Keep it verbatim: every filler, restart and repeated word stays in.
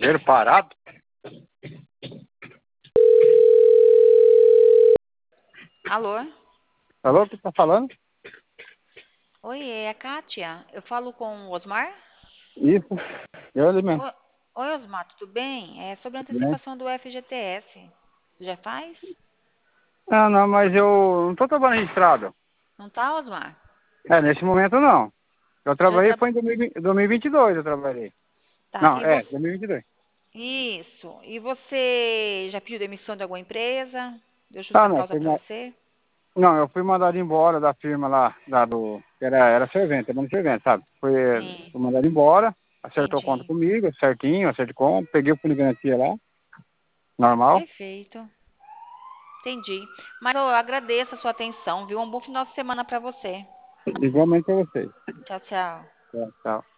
Ver parado? Alô? Alô, o que tá falando? Oi, é a Kátia. Eu falo com o Osmar? Isso, eu ali mesmo. Oi, Oi, Osmar, tudo bem? É sobre a Né? antecipação do F G T S. Você já faz? Ah, não, mas eu não tô trabalhando registrado. Não tá, Osmar? É, nesse momento não. Eu Já trabalhei tra... foi em dois mil e vinte dois mil e vinte e dois eu trabalhei. Tá, Não, e é, você... dois mil e vinte e dois. Isso. E você já pediu demissão de alguma empresa? Deu Ah, justa não, causa fui pra ma... você? não, eu fui mandado embora da firma lá, da do... que Era, era servente, era servente, sabe? Fui, Sim, fui mandado embora, acertou conta entendi. comigo, certinho, acerto de conta, peguei o fundo de garantia lá, normal. Perfeito. Entendi. Mas eu agradeço a sua atenção, viu? Um bom final de semana pra você. Igualmente pra vocês. Tchau, tchau. Tchau, tchau.